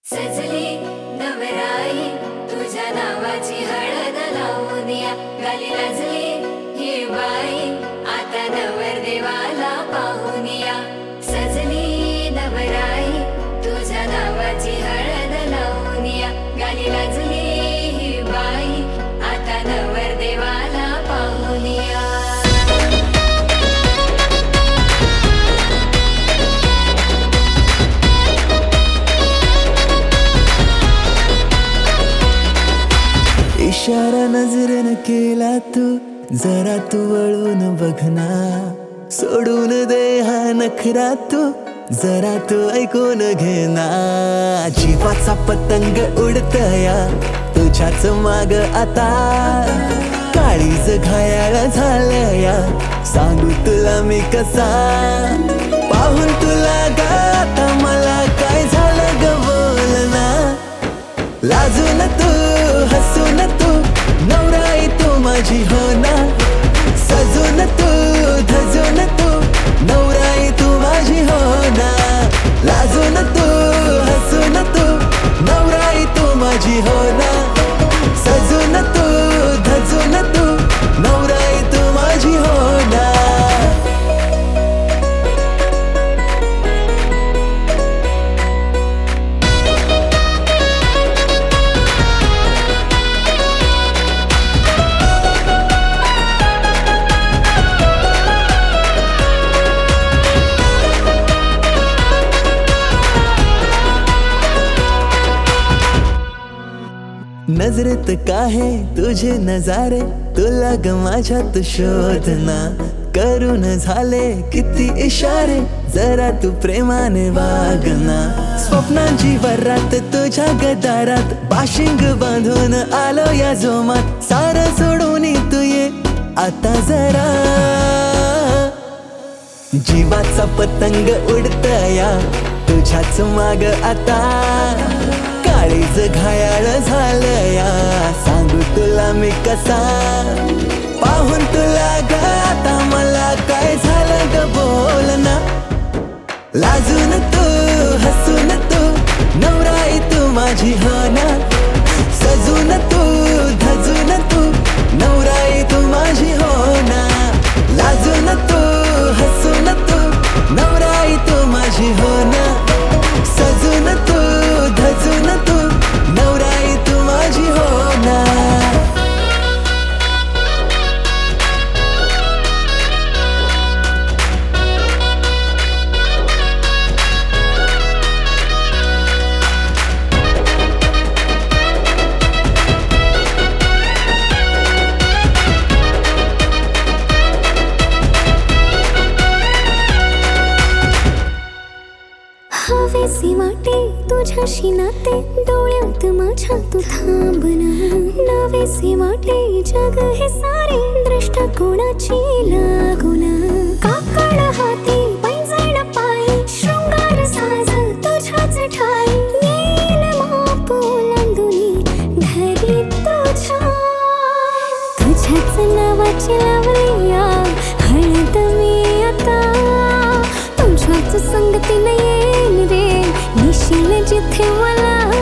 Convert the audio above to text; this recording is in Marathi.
सजली नवराई तुझ्या नावाची हळद लावूनिया, गाली लाजली ही बाई आता नवरदेवाला पाहुनिया। सजली नवराई तुझ्या नावाची हळद लावूनिया, गाली लाजली ही बाई आता नवरदेवाला पाहुनिया। इशारा नजरेनं केला तू, जरा तू वळून बघना, सोडून दे हा नखरा तू, जरा तू ऐकून घेना। जीवाचा पतंग उडतया तुझ्याच माग आता, काळीज घायाळ झालया सांगू तुला मी कसा। पाहून तुला गाता मला काय झालं ग बोलना, लाजून तू हसून तू नवराई तू माझी हो ना, सजून तू धजून तू नवराई तू माझी हो ना। लाजून तू हसून तू नवराई तू माझी हो ना, सजून तू धजून तू नवराई तू माझी हो ना। नजरेत काहे तुझे नजारे, तुला ग माझ्यात शोधना, करून झाले किती इशारे, जरा तू प्रेमाने वागना। स्वप्नांची वरात तुझ्या गदारात, बाशिंग बांधून आलो या जोमात, सारं सोडून तू ये आता जरा। जीवाचा पतंग उडतया तुझ्याच माग आता, काळीज घायाळ झालया सांगू तुला मी कसा। पाहून तुला गाता मला काय झालं ग बोलना, लाजून तू हसून तू नवराई तू माझी हो ना, सजून तू धजून तू नवराई तू माझी हो ना। लाजून तू हसून तू नवराई तू माझी हो ना, सजून तू धजून तू नवराई तू माझी हो ना। हवेसी वाटे तुझ्याशी नाते, डोळ्यात माझ्या तू थांबना, नवेसे वाटे जग हे सारे, दृष्टिकोनाची लागुना। काकड हाती पैंजण पायी, शृंगार साज तुझ्याच ठाई, येईल माप ओलांडूनी घरी तुझ्याच नावाची लावलीया हळद मी आता, तुझ्याच संगतीने येईन रे निशील जिथे मला।